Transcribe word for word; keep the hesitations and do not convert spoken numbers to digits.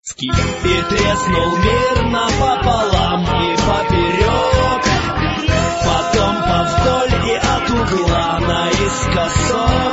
И треснул мирно пополам и поперек, потом повдоль и от угла наискосок.